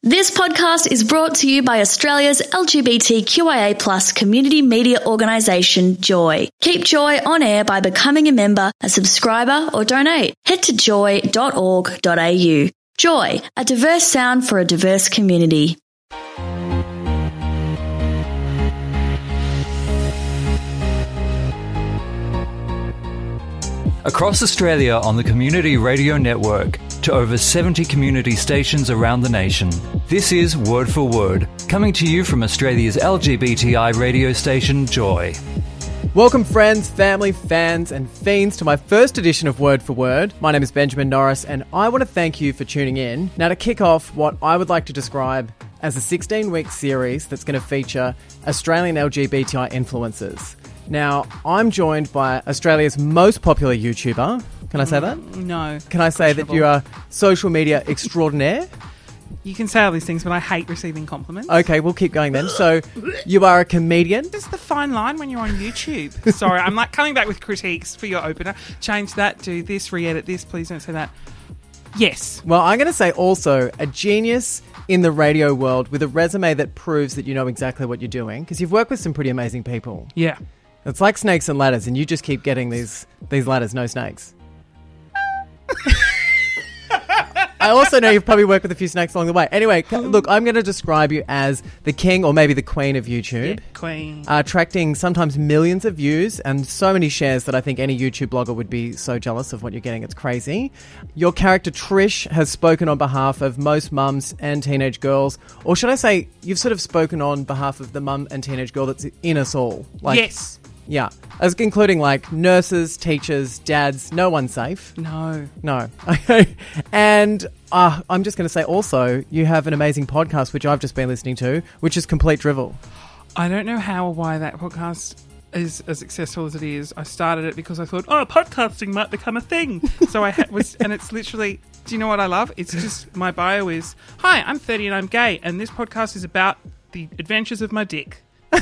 This podcast is brought to you by Australia's LGBTQIA+ community media organisation, Joy. Keep Joy on air by becoming a member, a subscriber or donate. Head to joy.org.au. Joy, a diverse sound for a diverse community. Across Australia on the Community Radio Network to over 70 community stations around the nation. This is Word for Word, coming to you from Australia's LGBTI radio station, Joy. Welcome friends, family, fans and fiends to my first edition of Word for Word. My name is Benjamin Norris and I want to thank you for tuning in. Now to kick off what I would like to describe as a 16-week series that's going to feature Australian LGBTI influencers. Now, I'm joined by Australia's most popular YouTuber. Can I say that? No. Can I say that you are social media extraordinaire? You can say all these things, but I hate receiving compliments. Okay, we'll keep going then. So, you are a comedian. This is the fine line when you're on YouTube. Sorry, I'm like coming back with critiques for your opener. Change that, do this, re-edit this, please don't say that. Yes. Well, I'm going to say also a genius in the radio world with a resume that proves that you know exactly what you're doing, because you've worked with some pretty amazing people. Yeah. It's like snakes and ladders, and you just keep getting these ladders, no snakes. I also know you've probably worked with a few snakes along the way. Anyway, look, I'm going to describe you as the king or maybe the queen of YouTube. Yeah, queen. Attracting sometimes millions of views and so many shares that I think any YouTube blogger would be so jealous of what you're getting. It's crazy. Your character Trish has spoken on behalf of most mums and teenage girls. Or should I say, you've sort of spoken on behalf of the mum and teenage girl that's in us all. Yes. Yeah. As including like nurses, teachers, dads, no one's safe. No. Okay. And I'm just going to say also, you have an amazing podcast, which I've just been listening to, which is Complete Drivel. I don't know how or why that podcast is as successful as it is. I started it because I thought, podcasting might become a thing. So and it's literally, do you know what I love? It's just, my bio is, hi, I'm 30 and I'm gay, and this podcast is about the adventures of my dick.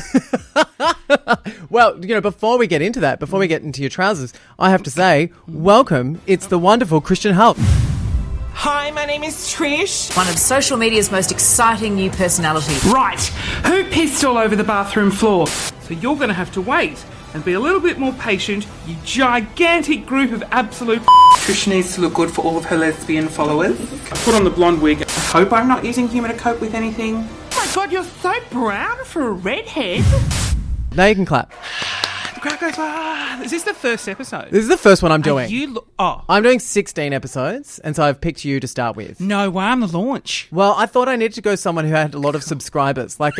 Well, before we get into that, before we get into your trousers, I have to say, welcome. It's the wonderful Christian Hulk. Hi, my name is Trish. One of social media's most exciting new personalities. Right. Who pissed all over the bathroom floor? So you're going to have to wait and be a little bit more patient, you gigantic group of absolute Trish needs to look good for all of her lesbian followers. I put on the blonde wig. I hope I'm not using humour to cope with anything. Oh my God, you're so brown for a redhead. Now you can clap. The crowd goes, Is this the first episode? This is the first one I'm doing. Oh. I'm doing 16 episodes, and so I've picked you to start with. No way, I'm the launch. Well, I thought I needed to go someone who had a lot of subscribers. Like,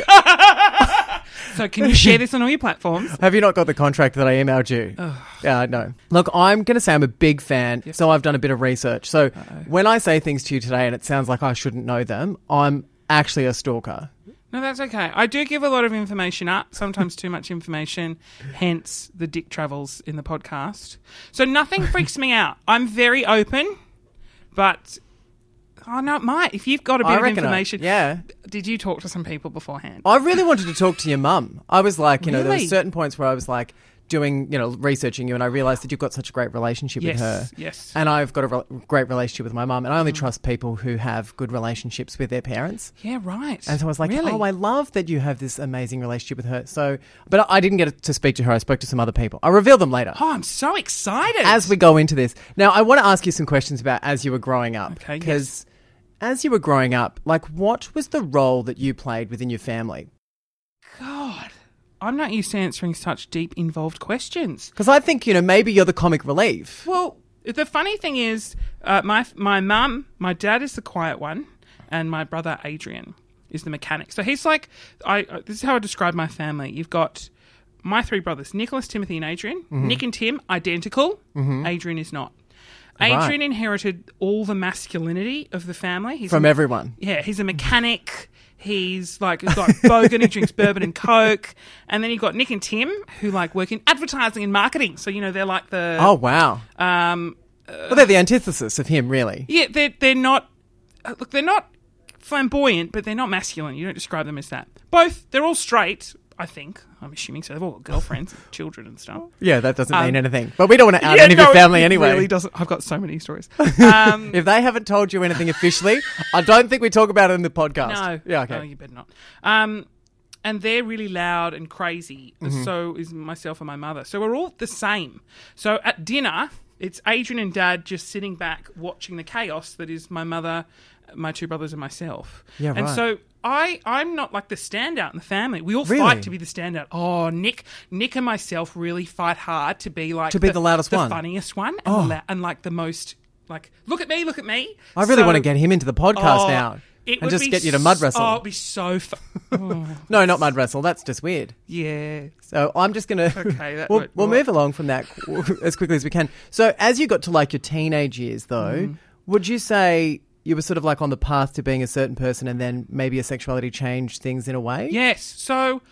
so can you share this on all your platforms? Have you not got the contract that I emailed you? Yeah, no. Look, I'm going to say I'm a big fan, so I've done a bit of research. So when I say things to you today and it sounds like I shouldn't know them, I'm actually a stalker. No, that's okay. I do give a lot of information up, sometimes too much information, hence the dick travels in the podcast. So nothing freaks me out. I'm very open, but... Oh, no, it might. If you've got a bit of information... Yeah. Did you talk to some people beforehand? I really wanted to talk to your mum. I was like, Really? there were certain points where I was like doing, researching you, and I realised that you've got such a great relationship with her. Yes. And I've got a great relationship with my mum, and I only trust people who have good relationships with their parents. Yeah, right. And so I was like, really? I love that you have this amazing relationship with her. So, but I didn't get to speak to her. I spoke to some other people. I'll reveal them later. Oh, I'm so excited. As we go into this. Now, I want to ask you some questions about as you were growing up. Okay, because as you were growing up, like, what was the role that you played within your family? God, I'm not used to answering such deep, involved questions. Because I think, maybe you're the comic relief. Well, the funny thing is, my mum, my dad is the quiet one, and my brother Adrian is the mechanic. So he's like, this is how I describe my family. You've got my three brothers, Nicholas, Timothy, and Adrian. Mm-hmm. Nick and Tim, identical. Mm-hmm. Adrian is not. Adrian inherited all the masculinity of the family. From everyone. Yeah, he's a mechanic. He's got bogan, he drinks bourbon and Coke. And then you've got Nick and Tim, who work in advertising and marketing. So, they're like the... Oh, wow. Well, they're the antithesis of him, really. Yeah, they're not... they're not flamboyant, but they're not masculine. You don't describe them as that. They're all straight, I think. I'm assuming so. They've all got girlfriends, children and stuff. Yeah, that doesn't mean anything. But we don't want to out any of your family anyway. It really doesn't. I've got so many stories. If they haven't told you anything officially, I don't think we talk about it in the podcast. No. Yeah, okay. No, you better not. And they're really loud and crazy. So is myself and my mother. So we're all the same. So at dinner, it's Adrian and Dad just sitting back watching the chaos that is my mother, my two brothers and myself. Yeah, right. And so I'm not like the standout in the family. We all Really? fight to be the standout. Oh, Nick and myself really fight hard to be like the loudest one. the funniest one, and like the most like look at me. I really want to get him into the podcast now. It and would just be get you to mud wrestle. Oh, it'd be so fun. No, not mud wrestle. That's just weird. Yeah. So I'm just going to... Okay. We'll move along from that as quickly as we can. So as you got to like your teenage years though, would you say you were sort of like on the path to being a certain person and then maybe your sexuality changed things in a way? Yes. So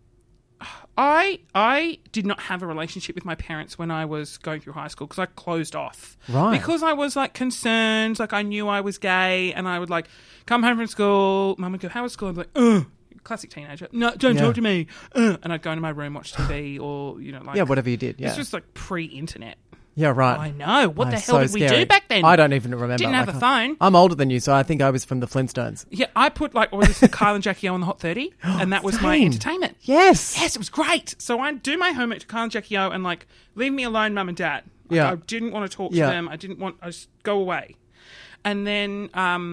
I did not have a relationship with my parents when I was going through high school because I closed off. Right. Because I was like concerned, like I knew I was gay and I would like come home from school, Mum would go, how was school? I'd be like, ugh. Classic teenager. No, don't talk to me. And I'd go into my room, watch TV or, like... Yeah, whatever you did, yeah. It's just like pre-internet. Yeah, right. I know. What the hell so did we scary. do back then? I don't even remember. Didn't have a phone. I'm older than you, so I think I was from the Flintstones. Yeah, I put like, what was this, Kyle and Jackie O on the Hot 30? And that was my Same. entertainment. Yes. Yes, it was great. So I do my homework to Kyle and Jackie O and like, leave me alone, Mum and Dad. Like, Yeah. I didn't want to talk to them. I just go away. And then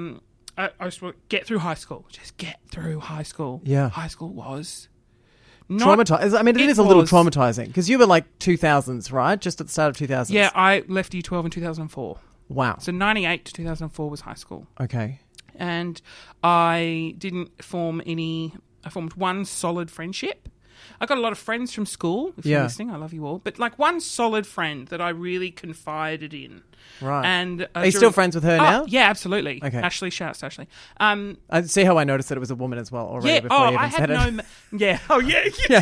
I just want to get through high school. Just get through high school. Yeah. High school was... not Traumatizing. I mean, it is a little traumatizing because you were like 2000s, right? Just at the start of 2000s. Yeah, I left Year 12 in 2004. Wow. So 98 to 2004 was high school. Okay. And I didn't form I formed one solid friendship. I got a lot of friends from school, if you're listening. I love you all. But like one solid friend that I really confided in. Right. And are you still friends with her now? Yeah, absolutely. Okay. Ashley, shout out to Ashley. I see how I noticed that it was a woman as well already Yeah, before you even I said had it. yeah. Oh, yeah. Yeah.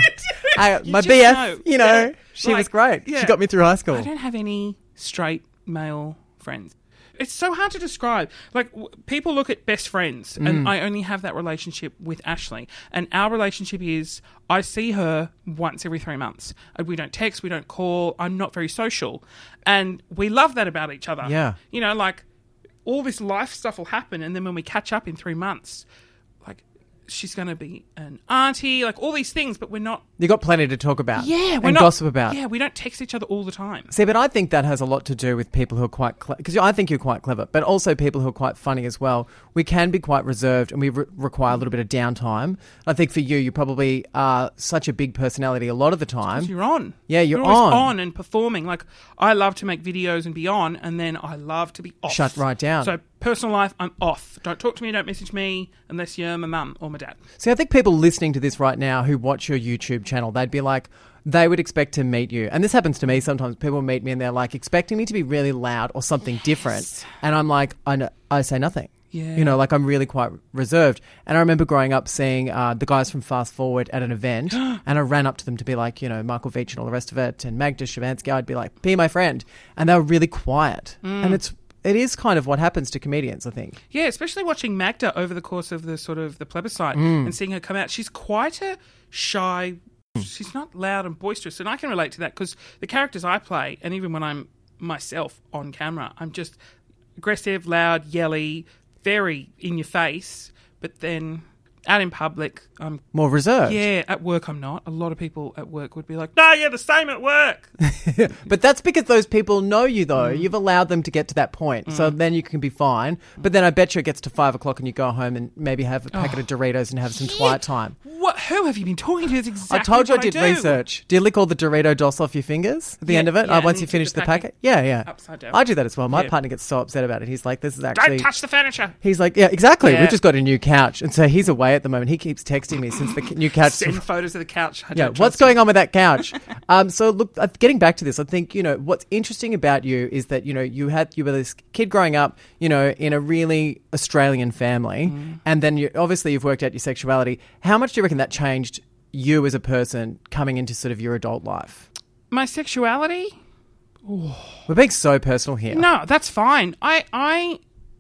My just BF, know. she was great. yeah. She got me through high school. I don't have any straight male friends. It's so hard to describe. Like, people look at best friends, and I only have that relationship with Ashley. And our relationship is, I see her once every 3 months. We don't text, we don't call. I'm not very social. And we love that about each other. Yeah. Like, all this life stuff will happen, and then when we catch up in 3 months, like, she's going to be an auntie, like, all these things, but we're not... You got plenty to talk about. Yeah, and gossip about. Yeah, we don't text each other all the time. See, but I think that has a lot to do with people who are quite clever, because I think you're quite clever, but also people who are quite funny as well. We can be quite reserved and we require a little bit of downtime. I think for you probably are such a big personality a lot of the time. You're on. Yeah, you're always on and performing. Like, I love to make videos and be on, and then I love to be off. Shut right down. So personal life, I'm off. Don't talk to me, don't message me unless you're my mum or my dad. See, I think people listening to this right now who watch your YouTube channel, they'd be like, they would expect to meet you. And this happens to me sometimes. People meet me and they're like expecting me to be really loud or something different. And I'm like, I say nothing. Yeah. Like I'm really quite reserved. And I remember growing up seeing the guys from Fast Forward at an event and I ran up to them to be like, Michael Veitch and all the rest of it and Magda Shavansky. I'd be like, be my friend. And they were really quiet. And it is kind of what happens to comedians, I think. Yeah, especially watching Magda over the course of the sort of the plebiscite and seeing her come out. She's quite a shy... She's not loud and boisterous, and I can relate to that because the characters I play, and even when I'm myself on camera, I'm just aggressive, loud, yelly, very in your face, but then out in public, I'm... more reserved. Yeah, at work I'm not. A lot of people at work would be like, no, you're the same at work. But that's because those people know you, though. You've allowed them to get to that point, so then you can be fine. But then I bet you it gets to 5 o'clock and you go home and maybe have a packet of Doritos and have some quiet time. What? Who have you been talking to? That's exactly I told you I what did do. research. Do you lick all the Dorito DOS off your fingers at the end of it? yeah, Once and you you finish tip the the packet? Yeah. Upside down. I do that as well. My Yeah. partner gets so upset about it. He's like, this is actually... Don't touch the furniture. He's like, yeah, exactly. Yeah. We've just got a new couch. And so he's away at the moment. He keeps texting me since the new couch... Send photos of the couch. I Yeah, don't what's trust going on with that couch? So look, getting back to this, I think, what's interesting about you is that, you were this kid growing up, in a really Australian family. And then you've worked out your sexuality. How much do you reckon that changed you as a person coming into sort of your adult life? My sexuality? We're being so personal here. No, that's fine.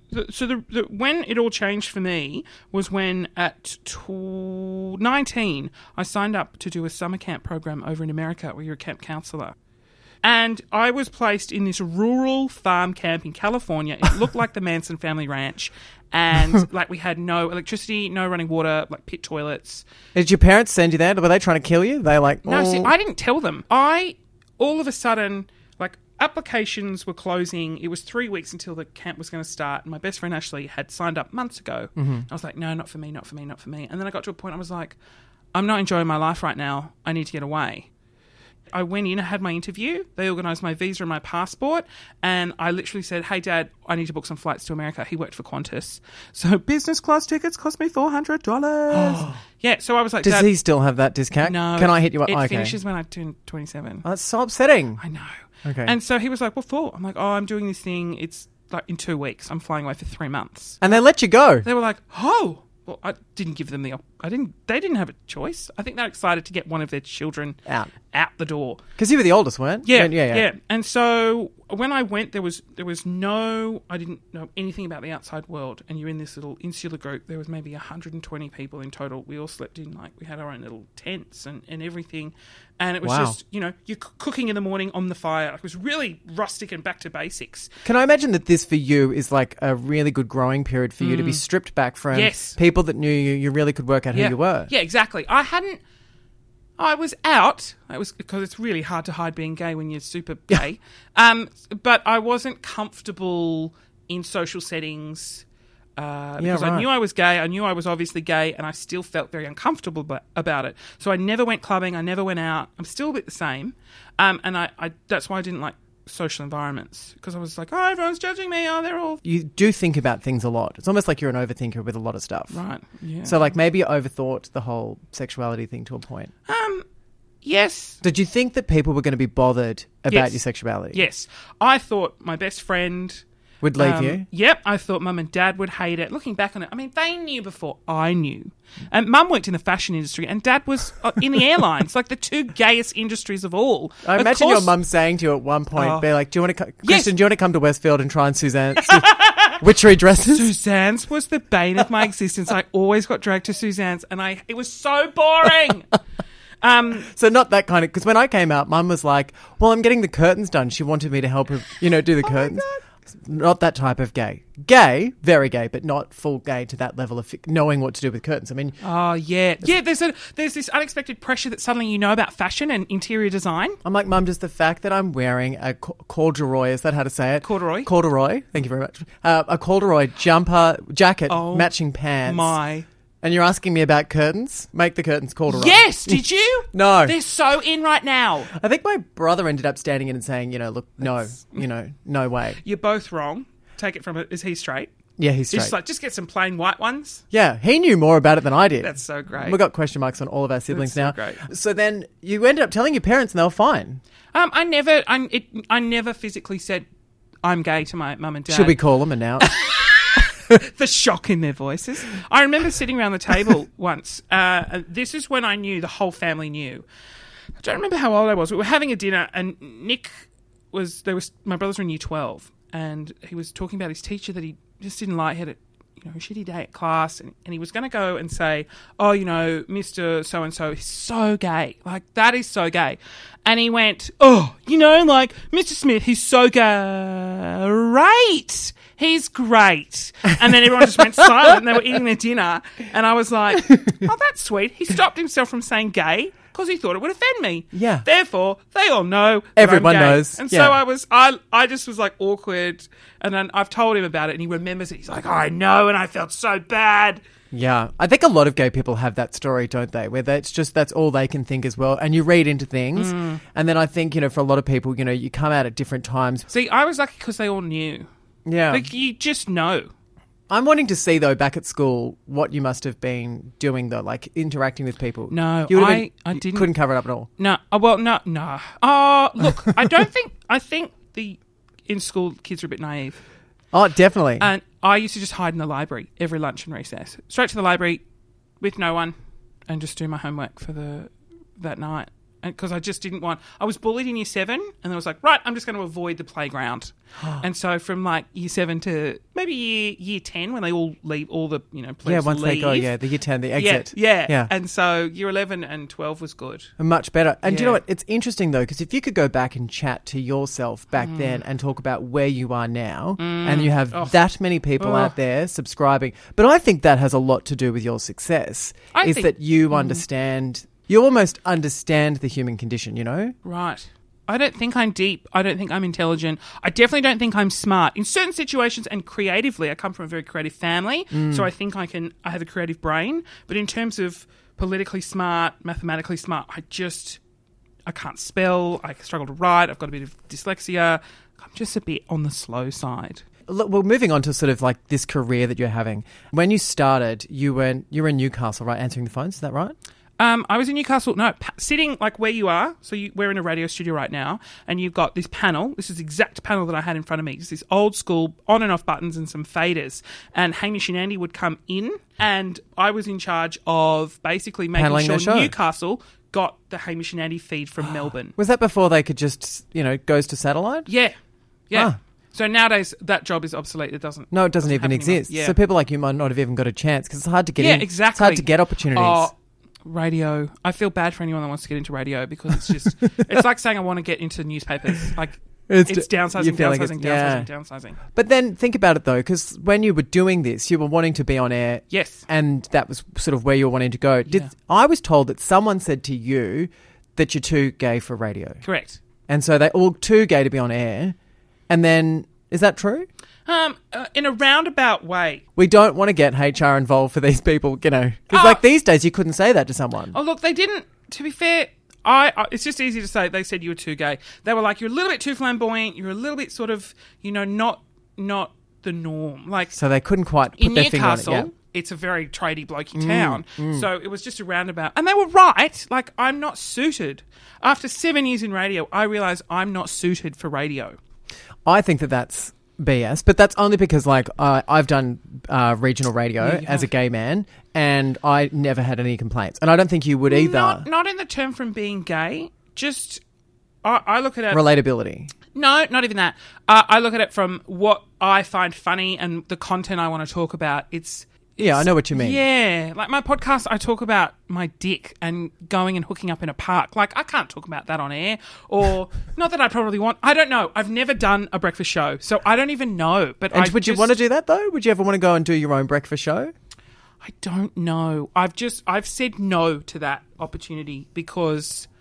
when it all changed for me was when at 19 I signed up to do a summer camp program over in America where you're a camp counselor. And I was placed in this rural farm camp in California. It looked like the Manson family ranch. And like we had no electricity, no running water, like pit toilets. Did your parents send you there? Were they trying to kill you? They like... No, see, I didn't tell them. All of a sudden, like applications were closing. It was 3 weeks until the camp was going to start. And my best friend Ashley had signed up months ago. Mm-hmm. I was like, no, not for me, not for me, not for me. And then I got to a point I was like, I'm not enjoying my life right now. I need to get away. I went in, I had my interview, they organised my visa and my passport, and I literally said, hey, Dad, I need to book some flights to America. He worked for Qantas. So business class tickets cost me $400. Yeah, so I was like, Does Dad, he still have that discount? No. Can I hit you up? It finishes when I turn 27. Oh, that's so upsetting. I know. Okay. And so he was like, what for? I'm like, I'm doing this thing. It's like in 2 weeks. I'm flying away for 3 months. And they let you go? They were like, oh. Well, I didn't give them they didn't have a choice. I think they're excited to get one of their children out the door. Because you were the oldest, weren't you? Yeah. And so when I went, I didn't know anything about the outside world. And you're in this little insular group. There was maybe 120 people in total. We all slept in, we had our own little tents and everything. And it was just, you're cooking in the morning on the fire. It was really rustic and back to basics. Can I imagine that this for you is like a really good growing period for you to be stripped back from people that knew you really could work out who you were? Yeah, exactly. I was out. It was because it's really hard to hide being gay when you're super gay. But I wasn't comfortable in social settings because I knew I was gay. I knew I was obviously gay, and I still felt very uncomfortable about it. So I never went clubbing. I never went out. I'm still a bit the same. And I that's why I didn't like social environments, because I was like, oh, everyone's judging me. Oh, they're all... You do think about things a lot. It's almost like you're an overthinker with a lot of stuff. Right, yeah. So like maybe you overthought the whole sexuality thing to a point. Yes. Did you think that people were going to be bothered about your sexuality? Yes. I thought my best friend... would leave you? Yep. I thought Mum and Dad would hate it. Looking back on it, I mean, they knew before I knew. And Mum worked in the fashion industry and Dad was in the airlines, like the two gayest industries of all. I imagine your mum saying to you at one point, be like, Kristen, do you want to come to Westfield and try on Suzanne's witchery dresses? Suzanne's was the bane of my existence. I always got dragged to Suzanne's and it was so boring. So not that kind of... Because when I came out, Mum was like, well, I'm getting the curtains done. She wanted me to help her, do the curtains. Not that type of gay. Gay, very gay, but not full gay to that level of knowing what to do with curtains. I mean... Oh, yeah. Yeah, there's this unexpected pressure that suddenly you know about fashion and interior design. I'm like, Mum, just the fact that I'm wearing a corduroy, is that how to say it? Corduroy. Corduroy, thank you very much. A corduroy jumper, jacket, matching pants. My... And you're asking me about curtains? Make the curtains corduroy. Yes, did you? No. They're so in right now. I think my brother ended up standing in and saying, look, no way. You're both wrong. Take it from it. Is he straight? Yeah, he's straight. He's just get some plain white ones. Yeah, he knew more about it than I did. That's so great. We've got question marks on all of our siblings now. Great. So then you ended up telling your parents and they were fine. I never physically said I'm gay to my mum and dad. Should we call them and now? The shock in their voices. I remember sitting around the table once. This is when I knew the whole family knew. I don't remember how old I was. We were having a dinner and Nick my brothers were in year 12 and he was talking about his teacher that he just didn't like. He had a shitty day at class and he was going to go and say, oh, Mr. So-and-so is so gay. Like, that is so gay. And he went, oh, Mr. Smith, he's so great. He's great. And then everyone just went silent and they were eating their dinner. And I was like, oh, that's sweet. He stopped himself from saying gay because he thought it would offend me. Yeah. Therefore, they all know everyone I'm gay. knows. And so I just was like awkward. And then I've told him about it and he remembers it. He's like, oh, I know. And I felt so bad. Yeah. I think a lot of gay people have that story, don't they? Where it's just that's all they can think as well. And you read into things. And then I think, for a lot of people, you come out at different times. See, I was lucky because they all knew. Yeah. Like, you just know. I'm wanting to see, though, back at school, what you must have been doing, though, like interacting with people. No, I didn't. Couldn't cover it up at all. No. No. Look, I think in school kids are a bit naive. Oh, definitely. And I used to just hide in the library every lunch and recess. Straight to the library with no one and just do my homework for that night. because I just didn't want. I was bullied in year 7, and I was like, right, I'm just going to avoid the playground. And so from like year 7 to maybe year 10, when they all leave, all the plebs once leave. they go, the year 10, the exit. Yeah. And so year 11 and 12 was good. Much better. And do you know what? It's interesting though, because if you could go back and chat to yourself back then and talk about where you are now, and you have that many people out there subscribing, but I think that has a lot to do with your success. I think that you understand. You almost understand the human condition, Right. I don't think I'm deep. I don't think I'm intelligent. I definitely don't think I'm smart. In certain situations and creatively, I come from a very creative family, so I think I have a creative brain. But in terms of politically smart, mathematically smart, I can't spell. I struggle to write. I've got a bit of dyslexia. I'm just a bit on the slow side. Well, moving on to sort of like this career that you're having. When you started, you were in Newcastle, right? Answering the phones, is that right? I was in Newcastle, sitting like where you are. So we're in a radio studio right now, and you've got this panel. This is the exact panel that I had in front of me. It's this old school on and off buttons and some faders. And Hamish and Andy would come in, and I was in charge of basically making sure Newcastle got the Hamish and Andy feed from Melbourne. Was that before they could just, goes to satellite? Yeah. So nowadays that job is obsolete. It doesn't. No, it doesn't even exist. Yeah. So people like you might not have even got a chance because it's hard to get in. Exactly. It's hard to get opportunities. Radio. I feel bad for anyone that wants to get into radio because it's just, it's like saying I want to get into newspapers. Like it's downsizing. But then think about it though, because when you were doing this, you were wanting to be on air. Yes. And that was sort of where you were wanting to go. I was told that someone said to you that you're too gay for radio. Correct. And so they're all too gay to be on air. And then, is that true? In a roundabout way. We don't want to get HR involved for these people, because like these days you couldn't say that to someone. Oh, look, they didn't. To be fair, it's just easy to say. They said you were too gay. They were like, you're a little bit too flamboyant. You're a little bit sort of, not the norm. Like, so they couldn't quite put their finger on it. Yeah. It's a very tradie blokey town. So it was just a roundabout. And they were right. Like, I'm not suited. After 7 years in radio, I realised I'm not suited for radio. I think that that's BS, but that's only because I've done regional radio as a gay man, and I never had any complaints, and I don't think you would either. Not in the term from being gay. Just I look at it relatability. No, not even that. I look at it from what I find funny and the content I want to talk about. Yeah, I know what you mean. Yeah, like my podcast, I talk about my dick and going and hooking up in a park. Like, I can't talk about that on air. Or, not that I probably want. I don't know. I've never done a breakfast show, so I don't even know. But would you want to do that, though? Would you ever want to go and do your own breakfast show? I don't know. I've said no to that opportunity because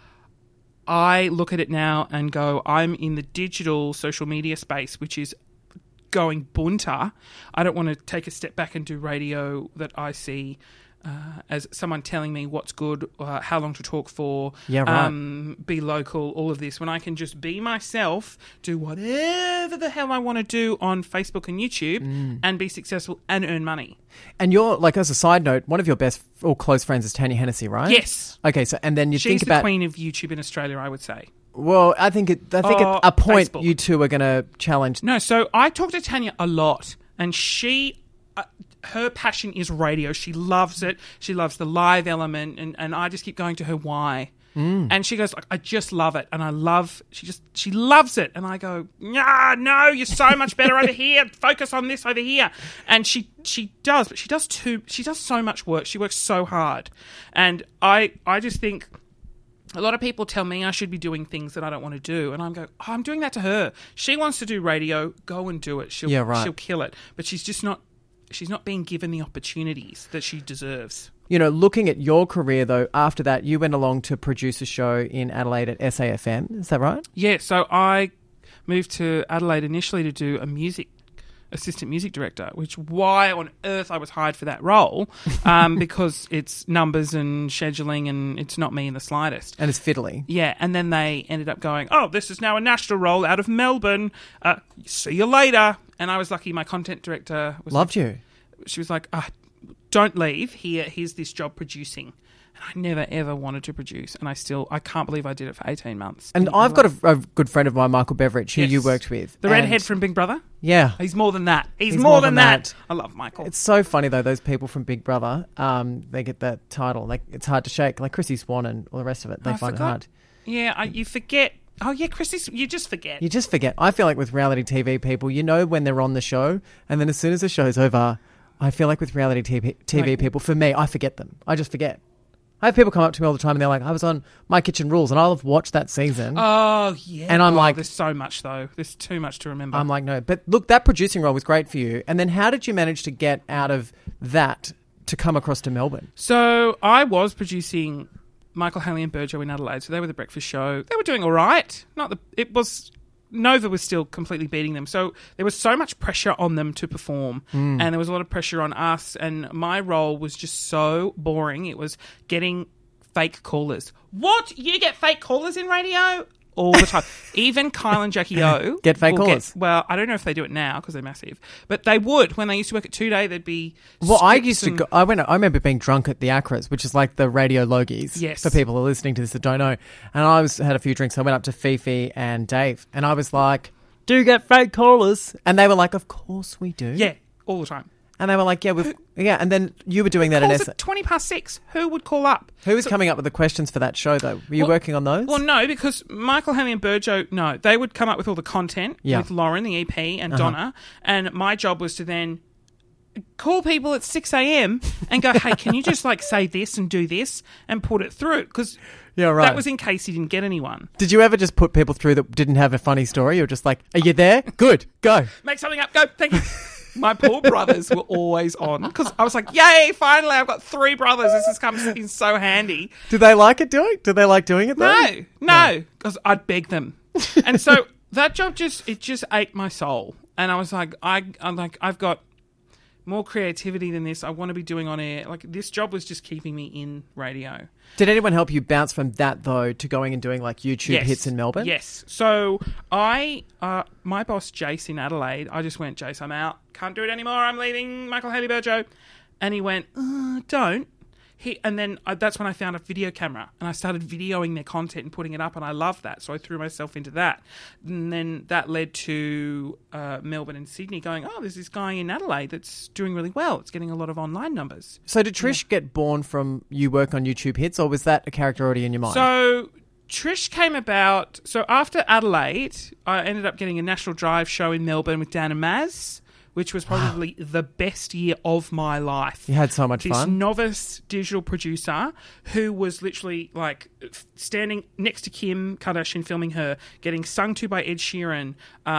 I look at it now and go, I'm in the digital social media space, which is going bunter. I don't want to take a step back and do radio that I see as someone telling me what's good, how long to talk for, be local, all of this, when I can just be myself, do whatever the hell I want to do on Facebook and YouTube and be successful and earn money. And you're, like, as a side note, one of your best or close friends is Tanya Hennessy, right? Yes. Okay, so, and then She's the queen of YouTube in Australia, I would say. Well, I think at a point Facebook. You two are going to challenge. No, so I talk to Tanya a lot, and her passion is radio. She loves it. She loves the live element, and I just keep going to her why. And she goes, I just love it, and she loves it, and I go, no, you're so much better over here. Focus on this over here, and she does, but she does so much work. She works so hard, and I just think. A lot of people tell me I should be doing things that I don't want to do, and I'm going, I'm doing that to her. She wants to do radio, go and do it. She'll kill it. But she's not being given the opportunities that she deserves. Looking at your career, though, after that, you went along to produce a show in Adelaide at SAFM. Is that right? Yeah, so I moved to Adelaide initially to do assistant music director, which why on earth I was hired for that role, because it's numbers and scheduling and it's not me in the slightest. And it's fiddly. Yeah, and then they ended up going, this is now a national role out of Melbourne. See you later. And I was lucky my content director loved you. She was like, don't leave. Here's this job producing. And I never, ever wanted to produce. And I can't believe I did it for 18 months. And I've got a good friend of mine, Michael Beveridge, who you worked with. The redhead from Big Brother? Yeah. He's more than that. He's more than that. I love Michael. It's so funny, though, those people from Big Brother, they get that title. Like, it's hard to shake. Like Chrissy Swan and all the rest of it, they find it hard. Yeah, you forget. Oh, yeah, Chrissy, you just forget. You just forget. I feel like with reality TV people, you know when they're on the show, and then as soon as the show's over, I feel like with reality TV people, for me, I forget them. I just forget. I have people come up to me all the time and they're like, I was on My Kitchen Rules and I'll have watched that season. Oh, yeah. And I'm like... There's so much, though. There's too much to remember. I'm like, no. But look, that producing role was great for you. And then how did you manage to get out of that to come across to Melbourne? So I was producing Michael, Haley and Burjo in Adelaide. So they were the breakfast show. They were doing all right. Nova was still completely beating them. So there was so much pressure on them to perform. And there was a lot of pressure on us. And my role was just so boring. It was getting fake callers. What? You get fake callers in radio? All the time. Even Kyle and Jackie O get fake callers. Well, I don't know if they do it now because they're massive, but they would. When they used to work at 2Day, there'd be... Well, I used to go... I remember being drunk at the Acras, which is like the Radio Logies. Yes. For people who are listening to this that don't know. And I had a few drinks. I went up to Fifi and Dave and I was like, do you get fake callers? And they were like, of course we do. Yeah, all the time. And they were like, yeah. And then you were doing that in Calls at 6:20. Who would call up? Who was coming up with the questions for that show, though? Were you working on those? Well, no, because Michael, Haley and Burjo, no. They would come up with all the content with Lauren, the EP, and Donna. And my job was to then call people at 6 a.m. and go, hey, can you just like say this and do this and put it through? Because that was in case he didn't get anyone. Did you ever just put people through that didn't have a funny story? You're just like, are you there? Good, go. Make something up, go, thank you. My poor brothers were always on because I was like, yay, finally, I've got 3 brothers. This has come in so handy. Do they like it doing? Do they like doing it though? No, because I'd beg them. And so that job just ate my soul. And I was like, I've got more creativity than this. I want to be doing on air. Like this job was just keeping me in radio. Did anyone help you bounce from that though to going and doing like YouTube hits in Melbourne? Yes. So my boss Jace in Adelaide, I just went, Jace, I'm out. Can't do it anymore. I'm leaving Michael, Haley, Burjo. And he went, don't. And then that's when I found a video camera and I started videoing their content and putting it up, and I loved that. So I threw myself into that. And then that led to Melbourne and Sydney going, oh, there's this guy in Adelaide that's doing really well. It's getting a lot of online numbers. So did Trish get born from you work on YouTube hits, or was that a character already in your mind? So Trish came about... So after Adelaide, I ended up getting a National Drive show in Melbourne with Dan and Maz, which was probably the best year of my life. You had so much fun. This novice digital producer who was literally like standing next to Kim Kardashian filming her, getting sung to by Ed Sheeran.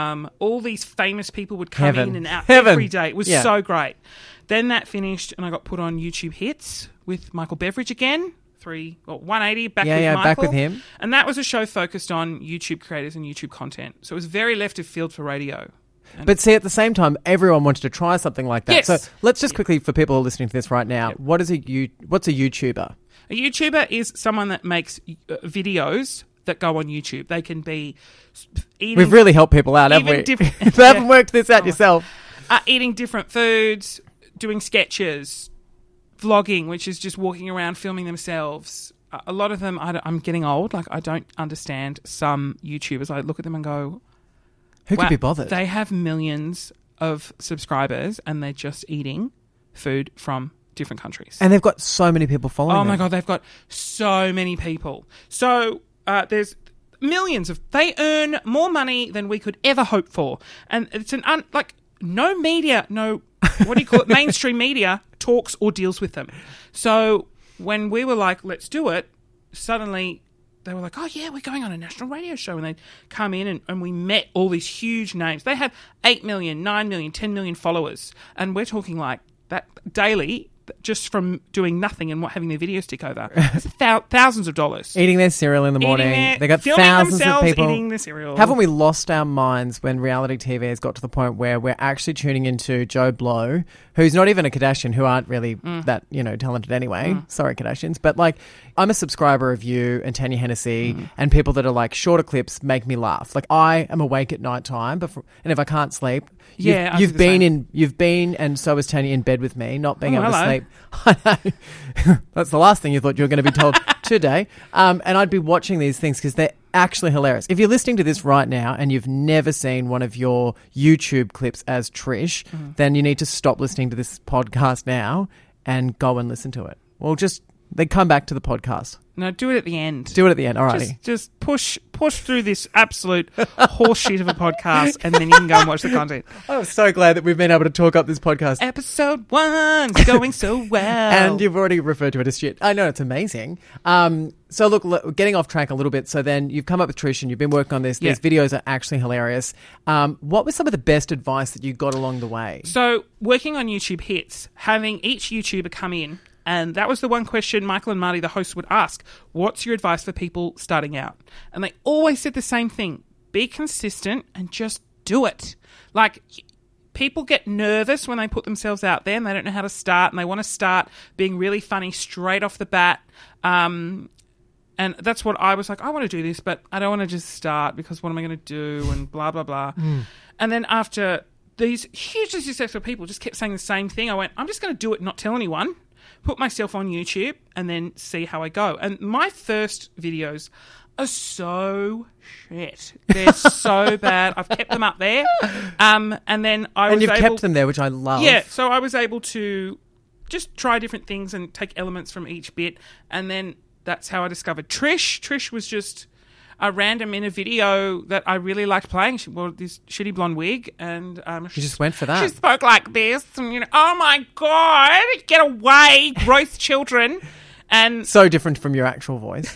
All these famous people would come in and out every day. It was so great. Then that finished and I got put on YouTube Hits with Michael Beveridge again. 180 back with Michael. Back with him. And that was a show focused on YouTube creators and YouTube content. So it was very left of field for radio. But see, at the same time, everyone wanted to try something like that. Yes. So let's just quickly, for people who are listening to this right now, what's a YouTuber? A YouTuber is someone that makes videos that go on YouTube. They can be eating... We've really helped people out, haven't we? If they haven't worked this out yourself. Eating different foods, doing sketches, vlogging, which is just walking around filming themselves. A lot of them, I'm getting old. Like, I don't understand some YouTubers. I look at them and go... Who could be bothered? They have millions of subscribers and they're just eating food from different countries. And they've got so many people following them. Oh my God, they've got so many people. So there's millions of... They earn more money than we could ever hope for. And it's no media, what do you call it? Mainstream media talks or deals with them. So when we were like, let's do it, suddenly... They were like, oh, yeah, we're going on a national radio show. And they'd come in and we met all these huge names. They have 8 million, 9 million, 10 million followers. And we're talking like that daily, just from doing nothing and having their videos tick over. Thousands of dollars. Eating their cereal in the morning. They got thousands of people eating their cereal. Haven't we lost our minds when reality TV has got to the point where we're actually tuning into Joe Blow, who's not even a Kardashian, who aren't really that, talented anyway. Sorry, Kardashians. But like, I'm a subscriber of you and Tanya Hennessy and people that are like shorter clips make me laugh. Like, I am awake at night time and if I can't sleep, you've been and so is Tanya in bed with me, not being able to sleep. I know. That's the last thing you thought you were going to be told today. And I'd be watching these things because they're actually hilarious. If you're listening to this right now and you've never seen one of your YouTube clips as Trish, then you need to stop listening to this podcast now and go and listen to it. Well, then come back to the podcast. No, do it at the end. Do it at the end, all righty. Just push through this absolute horseshit of a podcast, and then you can go and watch the content. I'm so glad that we've been able to talk up this podcast. Episode 1's going so well. And you've already referred to it as shit. I know, it's amazing. So look, getting off track a little bit. So then you've come up with Trish and you've been working on this. Yeah. These videos are actually hilarious. What was some of the best advice that you got along the way? So working on YouTube Hits, having each YouTuber come in, and that was the one question Michael and Marty, the hosts, would ask. What's your advice for people starting out? And they always said the same thing. Be consistent and just do it. Like, people get nervous when they put themselves out there and they don't know how to start, and they want to start being really funny straight off the bat. And that's what I was like, I want to do this, but I don't want to just start because what am I going to do and blah, blah, blah. And then after these hugely successful people just kept saying the same thing, I went, I'm just going to do it, not tell anyone. Put myself on YouTube and then see how I go. And my first videos are so shit. They're so bad. I've kept them up there. And then you've kept them there, which I love. Yeah, so I was able to just try different things and take elements from each bit. And then that's how I discovered Trish. Trish was just a random in a video that I really liked playing. She wore this shitty blonde wig, and you just went for that. She spoke like this, and oh my god, get away, gross children, and so different from your actual voice.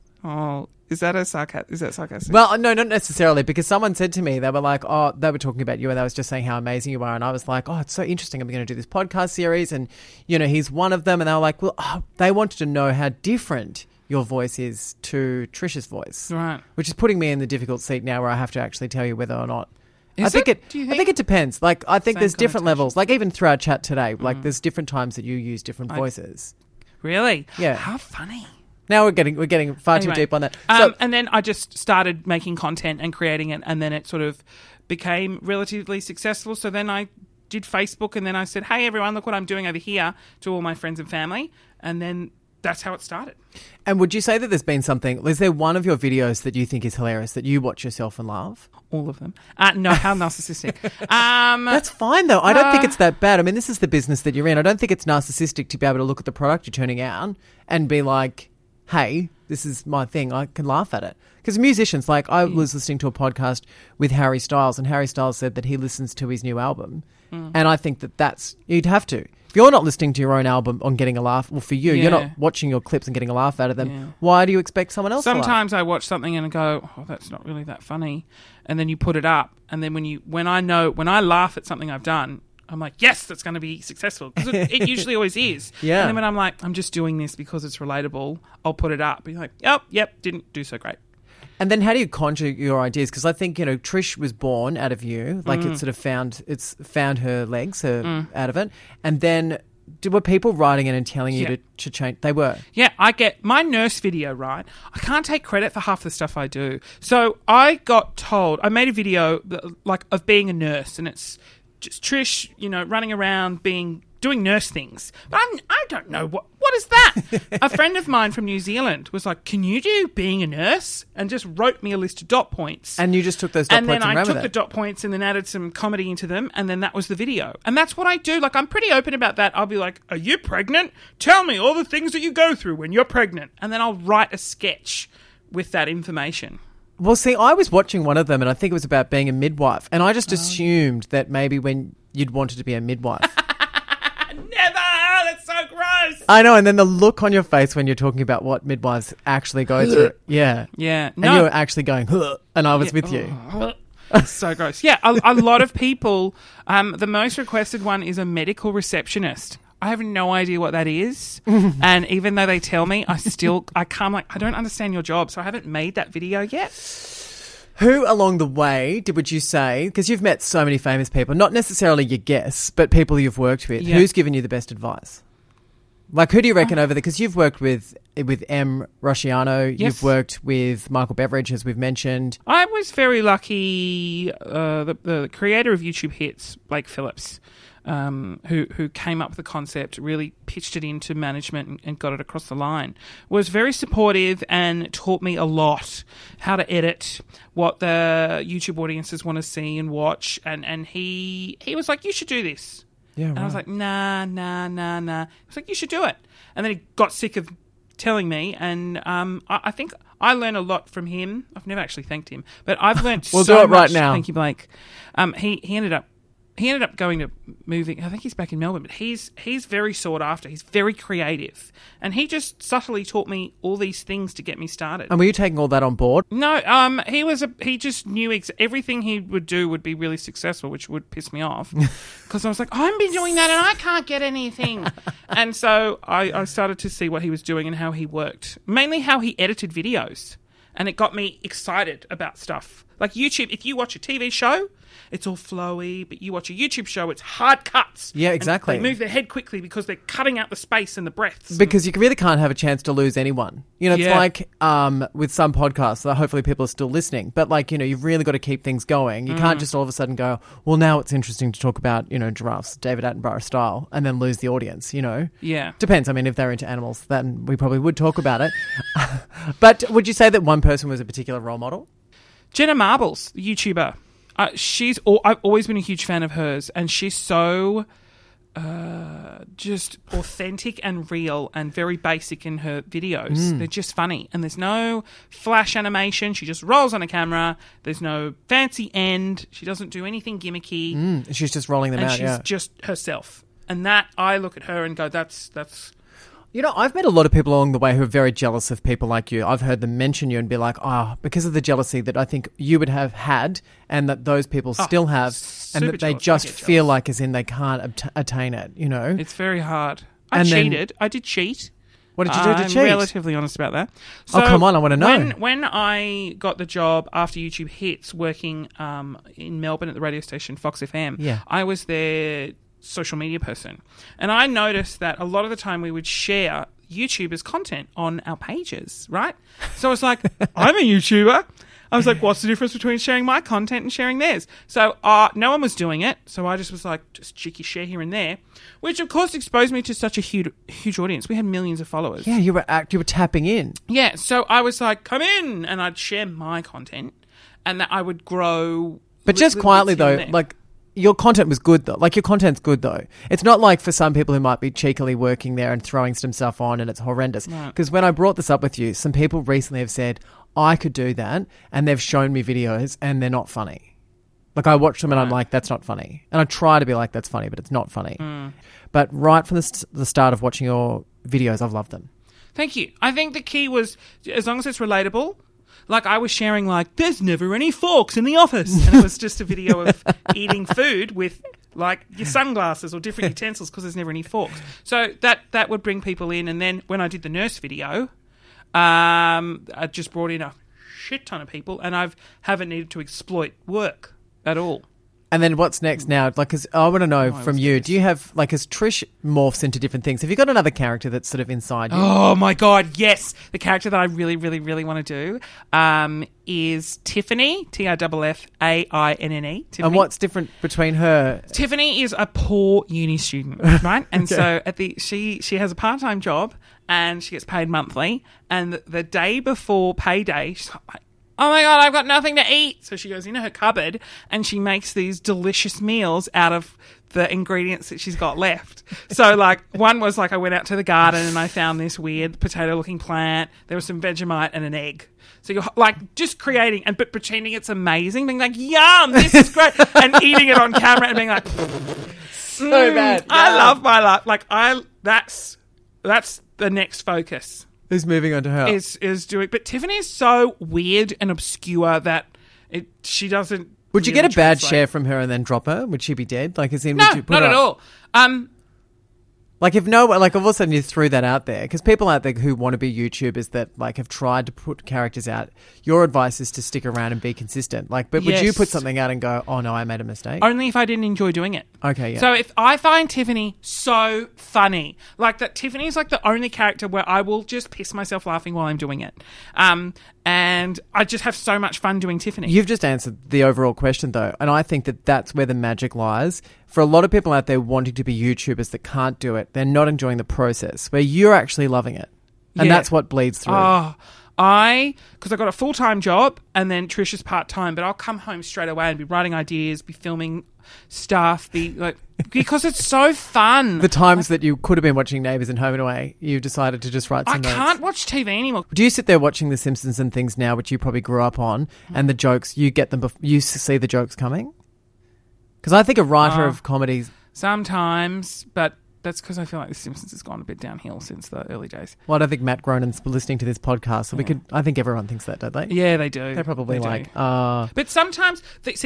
Oh, is that sarcastic? Well, no, not necessarily, because someone said to me, they were like, oh, they were talking about you, and they was just saying how amazing you are, and I was like, oh, it's so interesting. I'm going to do this podcast series, and he's one of them, and they were like, well, they wanted to know how different your voice is to Trish's voice, right? Which is putting me in the difficult seat now, where I have to actually tell you whether or not. I think it depends. Like, I think there's different connotation. levels. Like, even through our chat today, like there's different times that you use different voices. Really? Yeah. How funny. Now we're getting far too deep on that. And then I just started making content and creating it, and then it sort of became relatively successful. So then I did Facebook, and then I said, hey everyone, look what I'm doing over here, to all my friends and family, and then that's how it started. And would you say that there's been something, is there one of your videos that you think is hilarious that you watch yourself and laugh? All of them. No, how narcissistic. That's fine, though. I don't think it's that bad. I mean, this is the business that you're in. I don't think it's narcissistic to be able to look at the product you're turning out and be like, hey, this is my thing. I can laugh at it. Because musicians, like I was listening to a podcast with Harry Styles, and Harry Styles said that he listens to his new album. And I think that's, you'd have to. If you're not listening to your own album on getting a laugh, well, for you, you're not watching your clips and getting a laugh out of them. Yeah. Why do you expect someone else to laugh? Sometimes I watch something and I go, oh, that's not really that funny. And then you put it up. And then when I laugh at something I've done, I'm like, yes, that's going to be successful. Because it usually always is. Yeah. And then when I'm like, I'm just doing this because it's relatable, I'll put it up. And you're like, yep, didn't do so great. And then how do you conjure your ideas? Because I think, Trish was born out of you. Like it sort of found her legs out of it. And then were people writing in and telling you to change? They were. Yeah, I get my nurse video, right? I can't take credit for half the stuff I do. So I got told, I made a video of being a nurse, and it's just Trish, running around doing nurse things. But I don't know, what is that? A friend of mine from New Zealand was like, can you do being a nurse? And just wrote me a list of dot points. And you just took those dot points and ran with it. And then I took the dot points and then added some comedy into them, and then that was the video. And that's what I do. Like, I'm pretty open about that. I'll be like, are you pregnant? Tell me all the things that you go through when you're pregnant. And then I'll write a sketch with that information. Well, see, I was watching one of them, and I think it was about being a midwife. And I just assumed that maybe when you'd wanted to be a midwife. Never! That's so gross! I know, and then the look on your face when you're talking about what midwives actually go through. Yeah. Yeah. And you were actually going, huh, and I was with you. So gross. Yeah, a lot of people, the most requested one is a medical receptionist. I have no idea what that is. And even though they tell me, I don't understand your job, so I haven't made that video yet. Who along the way would you say, because you've met so many famous people, not necessarily your guests, but people you've worked with, who's given you the best advice? Like, who do you reckon over there? Because you've worked with M. Rosciano, you've worked with Michael Beveridge, as we've mentioned. I was very lucky. The creator of YouTube Hits, Blake Phillips, who came up with the concept, really pitched it into management and got it across the line, was very supportive and taught me a lot, how to edit, what the YouTube audiences want to see and watch. And he was like, you should do this. Yeah, and I was like, nah. He was like, you should do it. And then he got sick of telling me, and I think I learned a lot from him. I've never actually thanked him, but I've learned We'll so do it right much. now. Thank you, Blake. He ended up going to moving. I think he's back in Melbourne, but he's very sought after. He's very creative, and he just subtly taught me all these things to get me started. And were you taking all that on board? No, he just knew everything he would do would be really successful, which would piss me off because I was like, I've been doing that and I can't get anything. And so I started to see what he was doing and how he worked, mainly how he edited videos, and it got me excited about stuff like YouTube. If you watch a TV show, it's all flowy, but you watch a YouTube show, it's hard cuts. Yeah, exactly. And they move their head quickly because they're cutting out the space and the breaths. Because you really can't have a chance to lose anyone. You know, it's like with some podcasts, so hopefully people are still listening, but like, you know, you've really got to keep things going. You can't just all of a sudden go, well, now it's interesting to talk about, you know, giraffes, David Attenborough style, and then lose the audience, you know? Yeah. Depends. I mean, if they're into animals, then we probably would talk about it. But would you say that one person was a particular role model? Jenna Marbles, the YouTuber. I've always been a huge fan of hers, and she's so just authentic and real and very basic in her videos. They're just funny, and there's no flash animation. She just rolls on a camera. There's no fancy end. She doesn't do anything gimmicky. She's just rolling them and out, she's just herself. And that, I look at her and go, that's... You know, I've met a lot of people along the way who are very jealous of people like you. I've heard them mention you and be like, because of the jealousy that I think you would have had and that those people still have, and that they just feel like as in they can't attain it, you know? It's very hard. I did cheat. What did you do to cheat? I'm relatively honest about that. So come on, I want to know. When I got the job after YouTube Hits working in Melbourne at the radio station Fox FM, I was their social media person. And I noticed that a lot of the time we would share YouTubers' content on our pages, right? So I was like, I'm a YouTuber. I was like, what's the difference between sharing my content and sharing theirs? So no one was doing it. So I just was like, just cheeky share here and there, which of course exposed me to such a huge audience. We had millions of followers. Yeah, you were tapping in. Yeah, so I was like, come in, and I'd share my content, and that I would grow. But just quietly though, like, your content was good though. Like, your content's good though. It's not like for some people who might be cheekily working there and throwing some stuff on and it's horrendous. Because when I brought this up with you, some people recently have said, I could do that, and they've shown me videos and they're not funny. Like, I watch them and I'm like, that's not funny. And I try to be like, that's funny, but it's not funny. But right from the start of watching your videos, I've loved them. Thank you. I think the key was, as long as it's relatable. Like, I was sharing, like, there's never any forks in the office. And it was just a video of eating food with, like, your sunglasses or different utensils because there's never any forks. So that would bring people in. And then when I did the nurse video, I just brought in a shit ton of people, and I haven't needed to exploit work at all. And then what's next now? Like, 'cause I want to know from you, do you have, like, as Trish morphs into different things, have you got another character that's sort of inside you? Oh, my God, yes. The character that I really, really, really want to do is Tiffany, Tiffany. And what's different between her? Tiffany is a poor uni student, right? And so she has a part-time job, and she gets paid monthly. And the day before payday, she's like, oh my God, I've got nothing to eat. So she goes into her cupboard and she makes these delicious meals out of the ingredients that she's got left. So, like, one was like, I went out to the garden and I found this weird potato-looking plant. There was some Vegemite and an egg. So you're like just creating but pretending it's amazing, being like, yum, this is great, and eating it on camera and being like, so bad. I love my life. Like, that's the next focus. Who's moving on to her? Is doing, but Tiffany is so weird and obscure that she doesn't. Would you get a bad share from her and then drop her? Would she be dead? Like, no, not at all. Like if all of a sudden you threw that out there, because people out there who want to be YouTubers that like have tried to put characters out, your advice is to stick around and be consistent. Like, but would you put something out and go, oh no, I made a mistake? Only if I didn't enjoy doing it. Okay, yeah. So if I find Tiffany so funny, like that Tiffany is like the only character where I will just piss myself laughing while I'm doing it. And I just have so much fun doing Tiffany. You've just answered the overall question though, and I think that that's where the magic lies. For a lot of people out there wanting to be YouTubers that can't do it, they're not enjoying the process, where you're actually loving it. And that's what bleeds through. Because I got a full-time job and then Trish is part-time, but I'll come home straight away and be writing ideas, be filming stuff, because it's so fun. The times that you could have been watching Neighbours and Home and Away, you decided to just write some notes. I can't watch TV anymore. Do you sit there watching The Simpsons and things now, which you probably grew up on, and the jokes, you get them, you see the jokes coming? Because I think a writer of comedies... Sometimes, but that's because I feel like The Simpsons has gone a bit downhill since the early days. Well, I don't think Matt Groening's listening to this podcast, so I think everyone thinks that, don't they? Yeah, they do. They're probably But sometimes, that's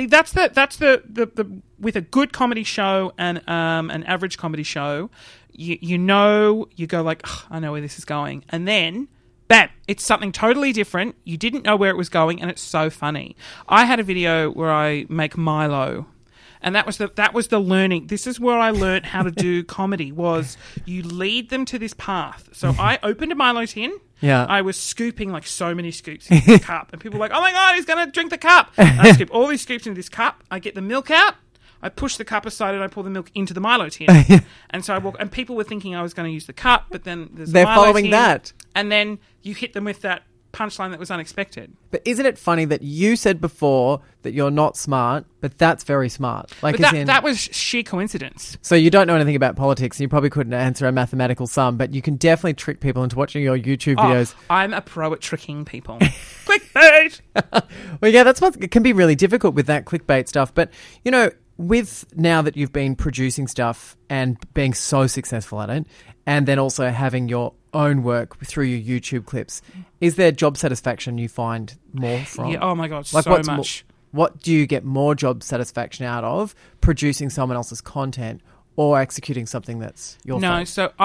the with a good comedy show and an average comedy show, you go like, I know where this is going, and then... bam, it's something totally different. You didn't know where it was going, and it's so funny. I had a video where I make Milo, and that was the learning. This is where I learnt how to do comedy, was you lead them to this path. So I opened a Milo tin. Yeah. I was scooping like so many scoops into the cup, and people were like, oh my God, he's going to drink the cup. And I scoop all these scoops into this cup. I get the milk out. I push the cup aside and I pour the milk into the Milo tin. And so I walk, and people were thinking I was going to use the cup, but then there's they're the Milo following tin, that. and then you hit them with that punchline that was unexpected. But isn't it funny that you said before that you're not smart, but that's very smart? Like, But that was sheer coincidence. So you don't know anything about politics, and you probably couldn't answer a mathematical sum, but you can definitely trick people into watching your YouTube videos. I'm a pro at tricking people. Clickbait! Well, yeah, that's what can be really difficult with that clickbait stuff. But, you know, with now that you've been producing stuff and being so successful at it, and then also having your own work through your YouTube clips, is there job satisfaction you find more from? Yeah, oh my God, like so much. What do you get more job satisfaction out of, producing someone else's content or executing something that's your No, favorite? so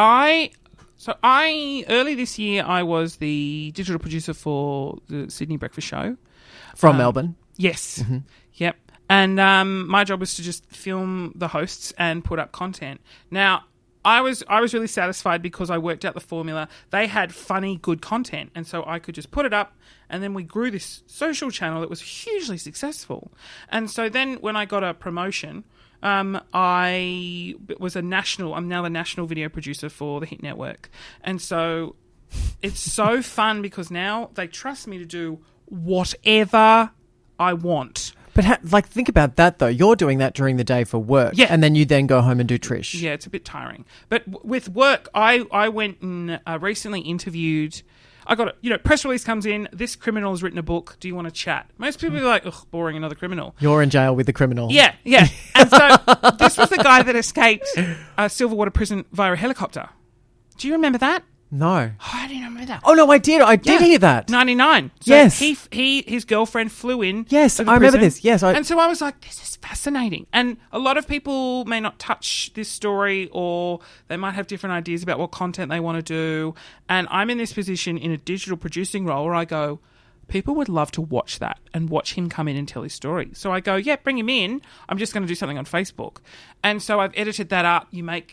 I early this year I was the digital producer for the Sydney Breakfast Show. From Melbourne? Yes. Mm-hmm. Yep. And my job was to just film the hosts and put up content. Now, I was really satisfied because I worked out the formula. They had funny, good content, and so I could just put it up, and then we grew this social channel that was hugely successful. And so then when I got a promotion, I'm now the national video producer for the Hit Network. And so it's so fun because now they trust me to do whatever I want. But think about that though. You're doing that during the day for work, Yeah. and then you then go home and do Trish. Yeah, it's a bit tiring. But with work, I went and recently interviewed. I got press release comes in. This criminal has written a book. Do you want to chat? Most people are like, ugh, boring, another criminal. You're in jail with the criminal. Yeah. And so this was the guy that escaped Silverwater prison via a helicopter. Do you remember that? No. Oh, I didn't remember that. Oh no, I did. I did hear that. 99. So Yes. his girlfriend flew in. Yes, to the I remember prison. this. Yes, and so I was like, this is fascinating. And a lot of people may not touch this story, or they might have different ideas about what content they want to do. And I'm in this position in a digital producing role where I go, people would love to watch that and watch him come in and tell his story. So I go, yeah, bring him in. I'm just going to do something on Facebook. And so I've edited that up.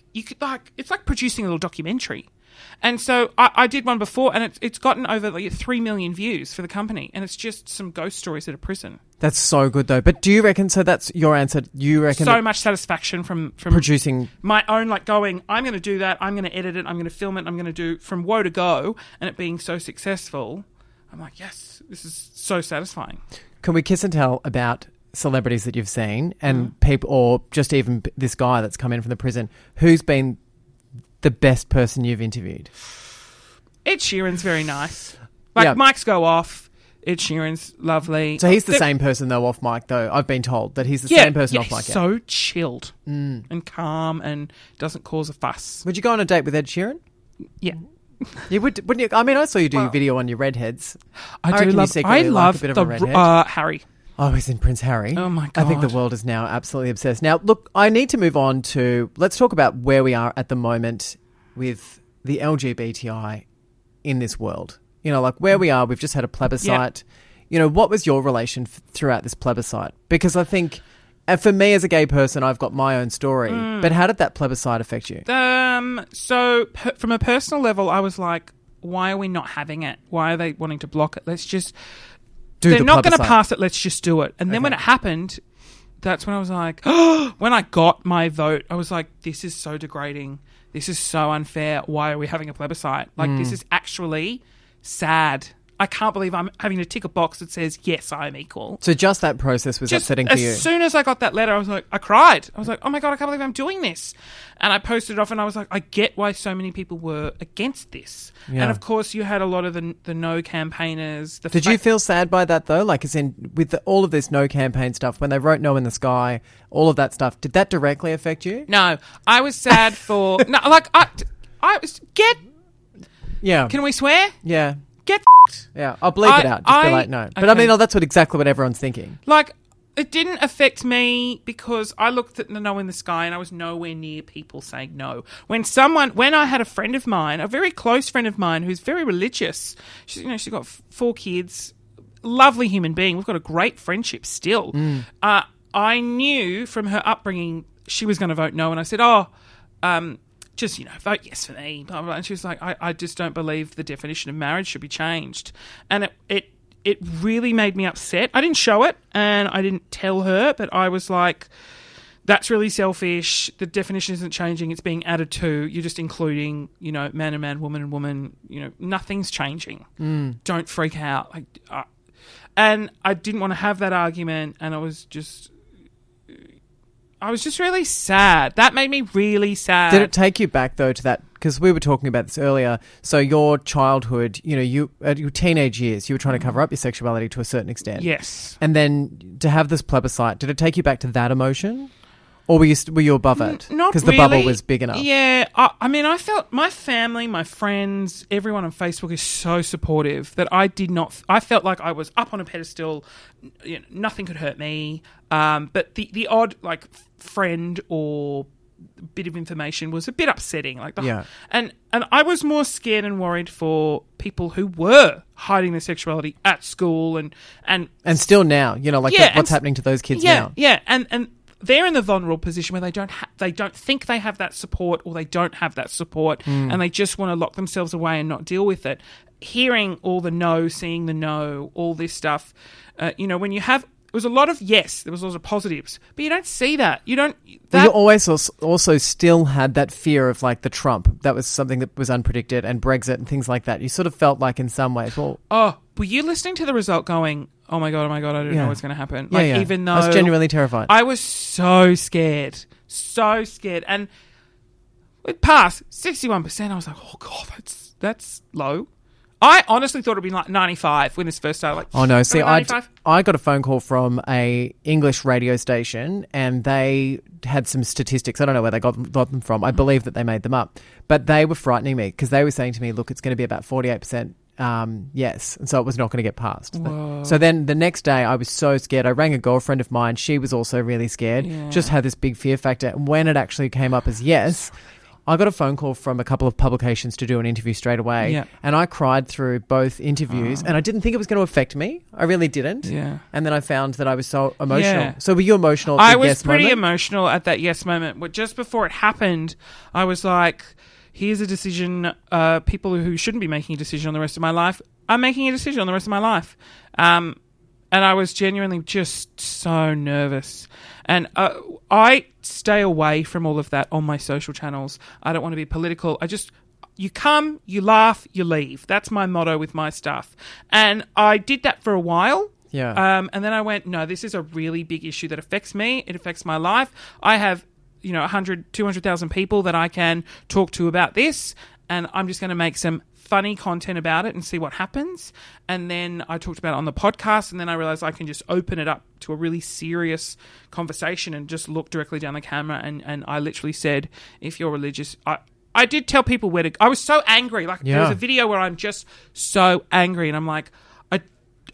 It's like producing a little documentary. And so I did one before, and it's gotten over 3 million views for the company, and it's just some ghost stories at a prison. That's so good though. But do you reckon? So that's your answer. You reckon so much satisfaction from producing my own, going, I'm going to do that. I'm going to edit it. I'm going to film it. I'm going to do from woe to go, and it being so successful. I'm like, yes, this is so satisfying. Can we kiss and tell about celebrities that you've seen and people, or just even this guy that's come in from the prison, who's been the best person you've interviewed? Ed Sheeran's very nice. Yeah. Mics go off. Ed Sheeran's lovely. So he's the same person though off mic though. I've been told that he's the same person off mic. He's so chilled and calm and doesn't cause a fuss. Would you go on a date with Ed Sheeran? Yeah. You would, wouldn't you? I mean, I saw you do your video on your redheads. I reckon you love secretly like a bit of a redhead. Harry. Oh, he's in Prince Harry. Oh, my God. I think the world is now absolutely obsessed. Now, look, I need to move on to... Let's talk about where we are at the moment with the LGBTI in this world? You know, like where we are, we've just had a plebiscite. You know, what was your relation throughout this plebiscite? Because I think, for me as a gay person, I've got my own story. But how did that plebiscite affect you? So from a personal level, I was like, why are we not having it? Why are they wanting to block it? Let's just... They're not going to pass it. Let's just do it. And then when it happened, that's when I was like, when I got my vote, I was like, this is so degrading. This is so unfair. Why are we having a plebiscite? Like, this is actually sad. I can't believe I'm having to tick a box that says, yes, I am equal. So just that process was upsetting for you? As soon as I got that letter, I was like, I cried. I was like, oh my God, I can't believe I'm doing this. And I posted it off and I was like, I get why so many people were against this. Yeah. And of course, you had a lot of the no campaigners. Did you feel sad by that though? Like, as in, with all of this no campaign stuff, when they wrote no in the sky, all of that stuff, did that directly affect you? No. I was sad for... no, like, I was... Yeah. Can we swear? Yeah. Get yeah, I'll bleep it out. Just be like, no. But okay. I mean, that's exactly what everyone's thinking. Like, it didn't affect me because I looked at the no in the sky and I was nowhere near people saying no. When I had a friend of mine, a very close friend of mine who's very religious, she's got 4 kids, lovely human being. We've got a great friendship still. I knew from her upbringing she was going to vote no, and I said, just, vote yes for me, blah, blah. And she was like, I just don't believe the definition of marriage should be changed. And it really made me upset. I didn't show it and I didn't tell her, but I was like, that's really selfish. The definition isn't changing. It's being added to. You're just including, man and man, woman and woman. Nothing's changing. Don't freak out. And I didn't want to have that argument, and I was just really sad. That made me really sad. Did it take you back, though, to that? Because we were talking about this earlier. So your childhood, you at your teenage years, you were trying to cover up your sexuality to a certain extent. Yes. And then to have this plebiscite, did it take you back to that emotion? Or were you above it? Not because really. The bubble was big enough. Yeah. I mean, I felt my family, my friends, everyone on Facebook is so supportive that I felt like I was up on a pedestal. Nothing could hurt me. But the odd, friend or bit of information was a bit upsetting. And I was more scared and worried for people who were hiding their sexuality at school and still now, what's happening to those kids now. Yeah. And they're in the vulnerable position where they don't think they have that support, or they don't have that support, and they just want to lock themselves away and not deal with it. Hearing all the no, seeing the no, all this stuff, when you have... It was a lot of yes, there was a lot of positives, but you don't see that. You don't... Well, you always also still had that fear of, the Trump. That was something that was unpredicted, and Brexit and things like that. You sort of felt like in some ways, well... Oh, were you listening to the result going... Oh my God, I don't know what's going to happen. Yeah. Even though... I was genuinely terrified. I was so scared. So scared. And it passed 61%. I was like, oh God, that's low. I honestly thought it would be 95 when this first started. Oh no, see, I got a phone call from a English radio station and they had some statistics. I don't know where they got them from. I believe that they made them up. But they were frightening me because they were saying to me, look, it's going to be about 48%. Yes, and so it was not going to get passed. Whoa. So then the next day I was so scared. I rang a girlfriend of mine. She was also really scared. Yeah. Just had this big fear factor. And when it actually came up as yes, I got a phone call from a couple of publications to do an interview straight away. Yeah. And I cried through both interviews and I didn't think it was going to affect me. I really didn't. Yeah. And then I found that I was so emotional. Yeah. So were you emotional at the yes moment? I was pretty emotional at that yes moment. But just before it happened, I was like, here's a decision. People who shouldn't be making a decision on the rest of my life, I'm making a decision on the rest of my life. And I was genuinely just so nervous. And I stay away from all of that on my social channels. I don't want to be political. You come, you laugh, you leave. That's my motto with my stuff. And I did that for a while. Yeah. And then I went, no, this is a really big issue that affects me. It affects my life. I have 100, 200,000 people that I can talk to about this, and I'm just going to make some funny content about it and see what happens. And then I talked about it on the podcast, and then I realized I can just open it up to a really serious conversation and just look directly down the camera. And I literally said, if you're religious, I did tell people where to... I was so angry. There was a video where I'm just so angry, and I'm like,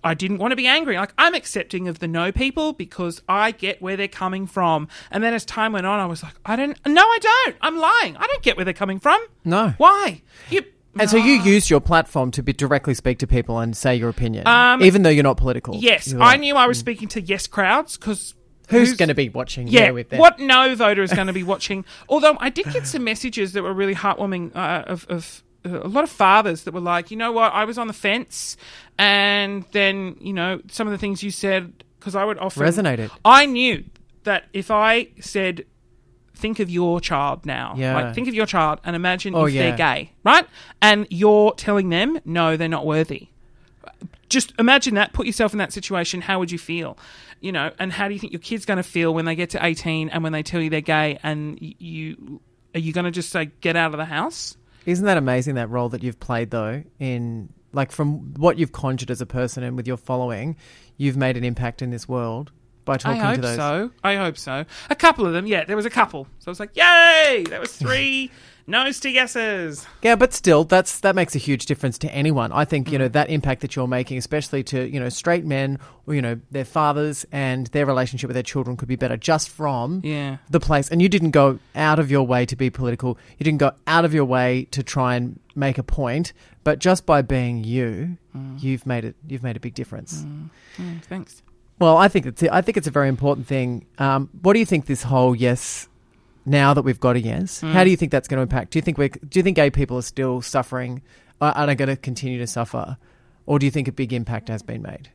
I didn't want to be angry. Like, I'm accepting of the no people because I get where they're coming from. And then as time went on, I was like, I don't. I'm lying. I don't get where they're coming from. No. Why? And so you used your platform to directly speak to people and say your opinion, even though you're not political. Yes. I knew I was speaking to yes crowds because... Who's going to be watching? Yeah, with them? What no voter is going to be watching? Although I did get some messages that were really heartwarming of a lot of fathers that were like, you know what, I was on the fence, and then, you know, some of the things you said, because I would often... Resonated. I knew that if I said, think of your child now. Yeah. Like, think of your child and imagine if they're gay, right? And you're telling them, no, they're not worthy. Just imagine that. Put yourself in that situation. How would you feel? You know, and how do you think your kid's going to feel when they get to 18 and when they tell you they're gay, and are you going to just say, get out of the house? Isn't that amazing, that role that you've played, though, in, like, from what you've conjured as a person and with your following, you've made an impact in this world by talking to those. I hope so. A couple of them, yeah. There was a couple. So I was like, yay! There was 3 no's to yeses. Yeah, but still, that makes a huge difference to anyone. I think, you know, that impact that you're making, especially to, you know, straight men or, you know, their fathers and their relationship with their children could be better just from the place. And you didn't go out of your way to be political. You didn't go out of your way to try and make a point. But just by being you, you've made a big difference. Thanks. Well, I think it's a very important thing. What do you think this whole yes? Now that we've got a yes, how do you think that's going to impact? Do you think gay people are still suffering, are they going to continue to suffer, or do you think a big impact has been made?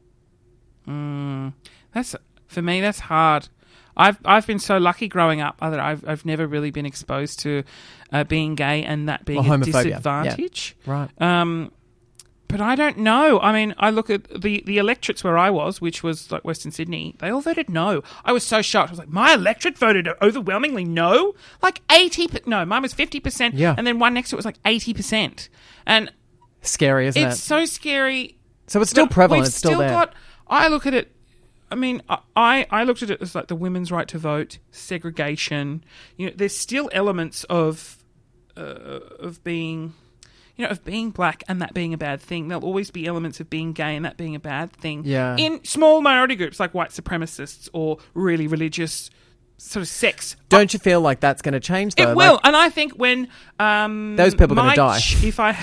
For me, that's hard. I've been so lucky growing up that I've never really been exposed to being gay and that being a disadvantage. Yeah. Right. But I don't know. I mean, I look at the electorates where I was, which was like Western Sydney, they all voted no. I was so shocked. I was like, my electorate voted overwhelmingly no? Like 80%. No, mine was 50%. Yeah. And then one next to it was like 80%. And scary, isn't it? It's so scary. So it's still prevalent. It's still there. I look at it. I mean, I looked at it as like the women's right to vote, segregation. You know, there's still elements of being... You know, of being black and that being a bad thing. There'll always be elements of being gay and that being a bad thing. Yeah. In small minority groups like white supremacists or really religious sort of sects. Don't you feel like that's going to change, though? It will. And I think when... those people are going to die. If I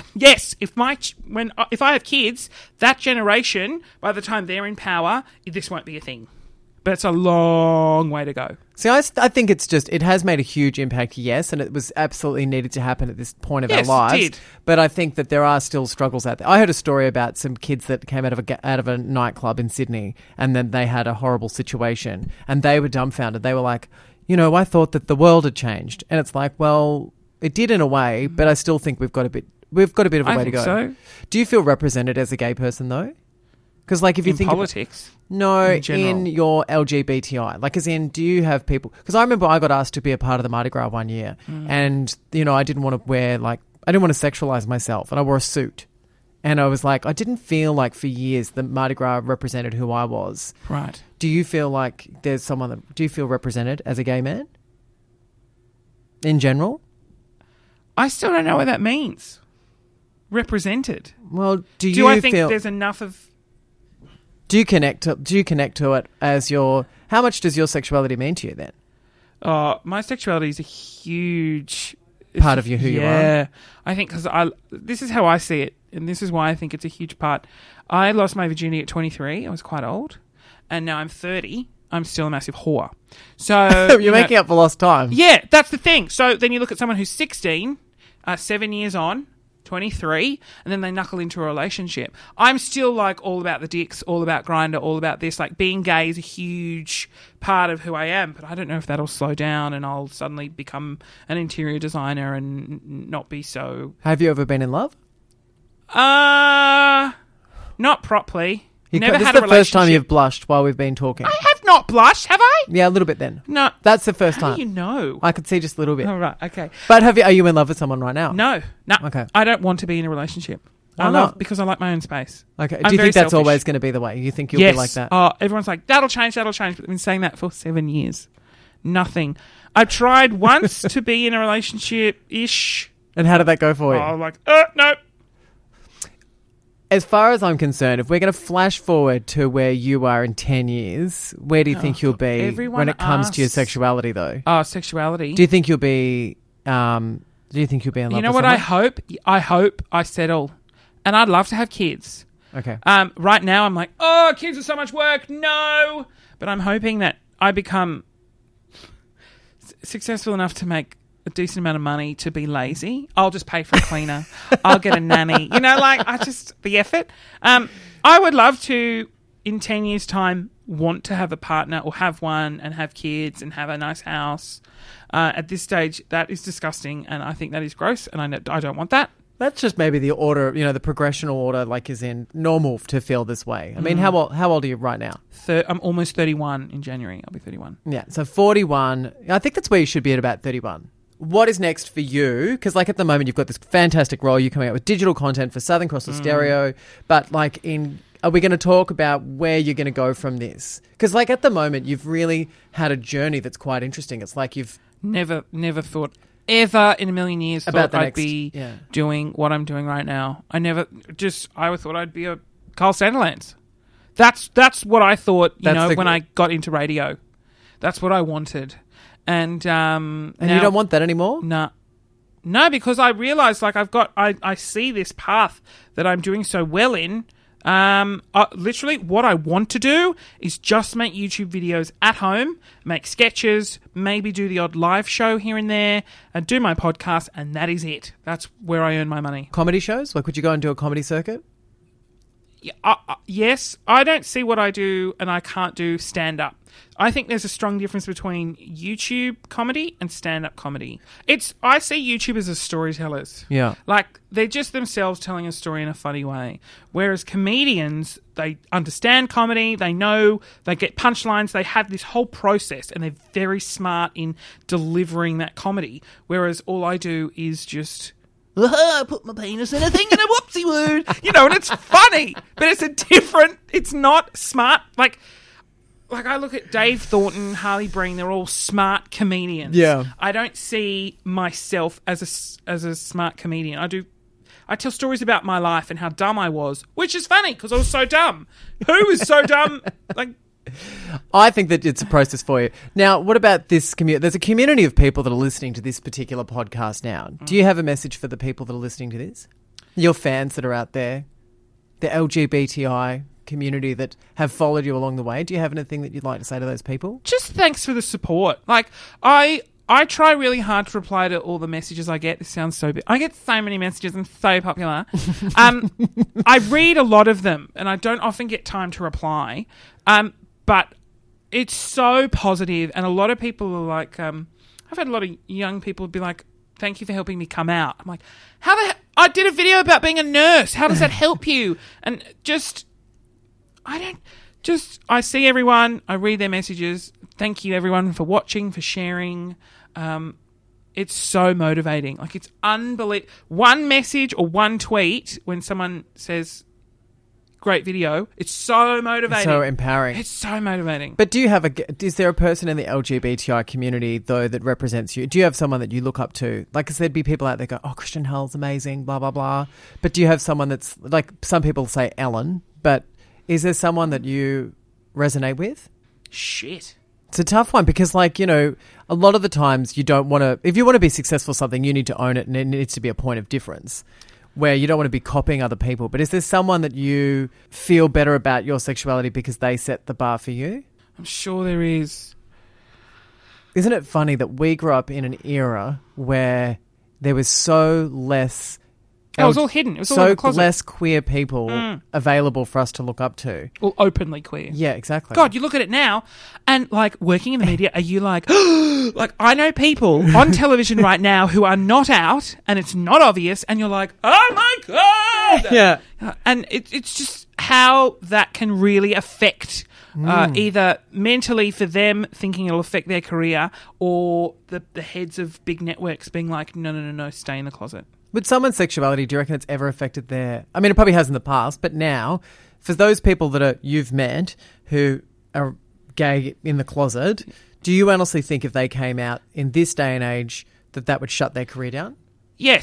have kids, that generation, by the time they're in power, this won't be a thing. But it's a long way to go. See, I think it has made a huge impact, yes, and it was absolutely needed to happen at this point of our lives. It did. But I think that there are still struggles out there. I heard a story about some kids that came out of a nightclub in Sydney, and then they had a horrible situation, and they were dumbfounded. They were like, you know, I thought that the world had changed, and it's like, well, it did in a way, but I still think we've got a bit of a way to go. So. Do you feel represented as a gay person, though? Because, like, if you think politics, in your LGBTI, like, as in, do you have people? Because I remember I got asked to be a part of the Mardi Gras one year, and you know, I didn't want to sexualize myself, and I wore a suit, and I was like, I didn't feel like for years the Mardi Gras represented who I was. Right? Do you feel like there's someone that? Do you feel represented as a gay man? In general, I still don't know what that means. Represented. Well, do I think there's enough of? Do you connect to it as your... How much does your sexuality mean to you then? My sexuality is a huge... part of you, who you are? Yeah. I think because this is how I see it, and this is why I think it's a huge part. I lost my virginity at 23. I was quite old. And now I'm 30. I'm still a massive whore. So You're making up for lost time. Yeah, that's the thing. So then you look at someone who's 16, 7 years on, 23, and then they knuckle into a relationship. I'm still like all about the dicks, all about Grindr, all about this. Like being gay is a huge part of who I am, but I don't know if that'll slow down and I'll suddenly become an interior designer and not be so... Have you ever been in love? Not properly. Never this had is a the first time relationship. you've blushed while we've been talking. I have not blushed, have I? Yeah, a little bit then. No. That's the first How time. do you know? I could see just a little bit. Oh, right, okay. But are you in love with someone right now? No. Okay. I don't want to be in a relationship. Why not? Because I like my own space. Okay. I'm Do you very think that's selfish. always going to be the way? You think you'll Yes. be like that? Oh, everyone's like, that'll change. But I've been saying that for 7 years. Nothing. I tried once to be in a relationship-ish. And how did that go for you? Oh, like, no. As far as I'm concerned, if we're going to flash forward to where you are in 10 years, where do you think you'll be everyone when it comes to your asks- sexuality, though? Oh, sexuality. Do you think you'll be in love You know with what I someone? hope? I hope I settle. And I'd love to have kids. Okay. Right now, I'm like, oh, kids are so much work. No. But I'm hoping that I become successful enough to make a decent amount of money to be lazy. I'll just pay for a cleaner. I'll get a nanny. You know, like, the effort. I would love to, in 10 years' time, want to have a partner or have one and have kids and have a nice house. At this stage, that is disgusting, and I think that is gross, and I don't want that. That's just maybe the order, the progressional order, like is in normal to feel this way. I mean, how old are you right now? I'm almost 31 in January. I'll be 31. Yeah, so 41. I think that's where you should be at about 31. What is next for you? Because like at the moment, you've got this fantastic role. You're coming out with digital content for Southern Cross Stereo. But like are we going to talk about where you're going to go from this? Because like at the moment, you've really had a journry that's quite interesting. It's like you've... Never thought ever in a million years About thought the I'd be next- yeah. doing what I'm doing right now. I thought I'd be a Carl Sanderlands. That's what I thought, when I got into radio. That's what I wanted. And And you don't want that anymore? No, because I realised like I see this path that I'm doing so well in. Literally what I want to do is just make YouTube videos at home, make sketches, maybe do the odd live show here and there, and do my podcast, and that is it. That's where I earn my money. Comedy shows? Like, would you go and do a comedy circuit? Yes, I don't see what I do and I can't do stand-up. I think there's a strong difference between YouTube comedy and stand-up comedy. I see YouTubers as storytellers. Yeah. Like, they're just themselves telling a story in a funny way. Whereas comedians, they understand comedy, they know, they get punchlines, they have this whole process, and they're very smart in delivering that comedy. Whereas all I do is just... I put my penis in a thing and a whoopsie wood. And it's funny, but it's not smart. Like I look at Dave Thornton, Harley Breen, they're all smart comedians. Yeah. I don't see myself as a smart comedian. I tell stories about my life and how dumb I was, which is funny because I was so dumb. Who is so dumb? Like, I think that it's a process for you. Now, what about this community? There's a community of people that are listening to this particular podcast now. Do you have a message for the people that are listening to this? Your fans that are out there, the LGBTI community that have followed you along the way. Do you have anything that you'd like to say to those people? Just thanks for the support. Like, I try really hard to reply to all the messages I get. This sounds so big. I get so many messages. I'm so popular. I read a lot of them, and I don't often get time to reply. But it's so positive, and a lot of people are like, I've had a lot of young people be like, thank you for helping me come out. I'm like, I did a video about being a nurse. How does that help you? And I see everyone, I read their messages. Thank you everyone for watching, for sharing. It's so motivating. Like, it's unbelievable. One message or one tweet when someone says, great video, it's so motivating. So empowering. It's so motivating. But is there a person in the LGBTI community, though, that represents you? Do you have someone that you look up to? Like, because there'd be people out there go, oh, Christian Hull's amazing, blah, blah, blah. But do you have someone that's, like, some people say Ellen, but is there someone that you resonate with? Shit. It's a tough one because, like, a lot of the times you don't want to, if you want to be successful at something, you need to own it, and it needs to be a point of difference where you don't want to be copying other people. But is there someone that you feel better about your sexuality because they set the bar for you? I'm sure there is. Isn't it funny that we grew up in an era where there was so less... It was all hidden. It was all in the closet. Less queer people available for us to look up to. Well, openly queer. Yeah, exactly. God, you look at it now, and, like, working in the media, are you like... like, I know people on television right now who are not out, and it's not obvious, and you're like, oh, my God! Yeah. And it's just how that can really affect... either mentally for them, thinking it'll affect their career, or the heads of big networks being like, no, stay in the closet. With someone's sexuality, do you reckon it's ever affected their... I mean, it probably has in the past, but now, for those people that you've met who are gay in the closet, do you honestly think if they came out in this day and age that would shut their career down? Yes.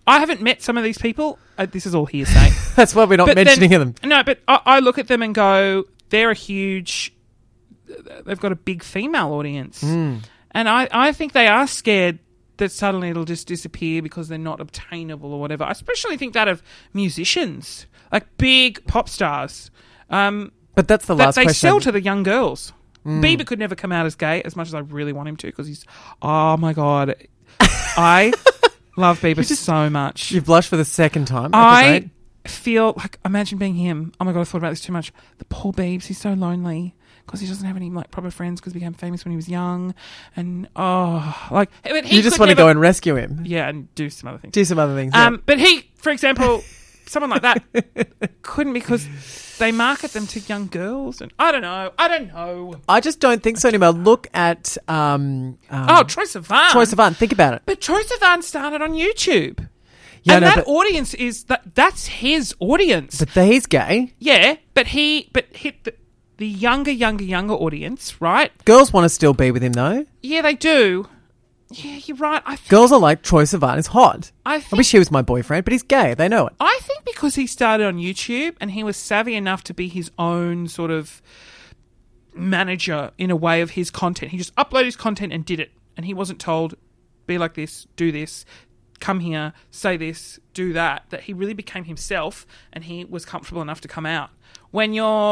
I haven't met some of these people. This is all hearsay. That's why we're not mentioning them. No, but I look at them and go, they're they've got a big female audience. And I think they are scared that suddenly it'll just disappear because they're not obtainable or whatever. I especially think that of musicians, like big pop stars. But that's the last that they question. sell to the young girls. Bieber could never come out as gay, as much as I really want him to, because he's, oh my God, I love Bieber so much. You blushed for the second time. I feel like, imagine being him. Oh my God, I thought about this too much. The poor Biebs, he's so lonely because he doesn't have any like proper friends because he became famous when he was young. And you just want to go and rescue him. Yeah, and do some other things. Yeah. But he, for example, someone like that couldn't, because they market them to young girls, and I don't know. I just don't think so anymore. Look at Troye Sivan. Troye Sivan. Think about it. But Troye Sivan started on YouTube. Yeah, and audience is that's his audience. But he's gay. Yeah, but the younger audience, right? Girls want to still be with him though. Yeah, they do. Yeah, you're right. Girls are like, Troye Sivan is hot. I wish he was my boyfriend, but he's gay. They know it. I think because he started on YouTube and he was savvy enough to be his own sort of manager in a way of his content. He just uploaded his content and did it. And he wasn't told, be like this, do this, come here, say this, do that. That he really became himself and he was comfortable enough to come out. When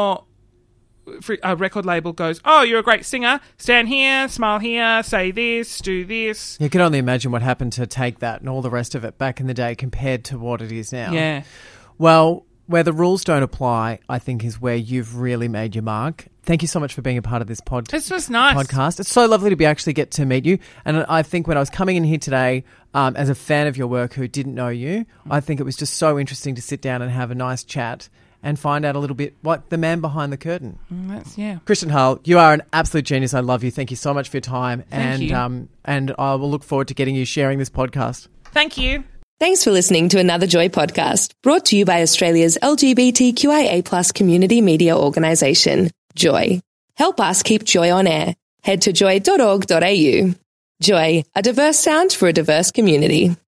a record label goes, oh, you're a great singer, stand here, smile here, say this, do this. You can only imagine what happened to Take That and all the rest of it back in the day compared to what it is now. Yeah. Well, where the rules don't apply, I think, is where you've really made your mark. Thank you so much for being a part of this podcast. This was nice. Podcast. It's so lovely to actually get to meet you. And I think when I was coming in here today, as a fan of your work who didn't know you, I think it was just so interesting to sit down and have a nice chat and find out a little bit what the man behind the curtain. Kristen Hull, you are an absolute genius. I love you. Thank you so much for your time. Thank you. And I will look forward to getting you sharing this podcast. Thank you. Thanks for listening to another Joy podcast, brought to you by Australia's LGBTQIA+ community media organisation, Joy. Help us keep Joy on air. Head to joy.org.au. Joy, a diverse sound for a diverse community.